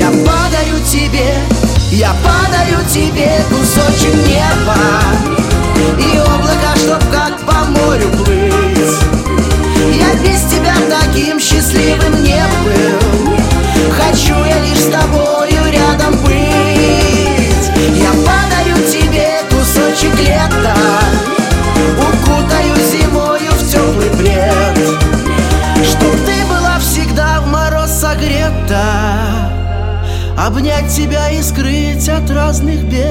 Я подарю тебе кусочек неба и облака, чтоб как по морю плыть. Я без тебя таким счастливым не был. Хочу я лишь с тобою рядом быть. Я подарю тебе кусочек лета, укутаю зимою в теплый плед, чтоб ты была всегда в мороз согрета, обнять тебя и скрыть от разных бед.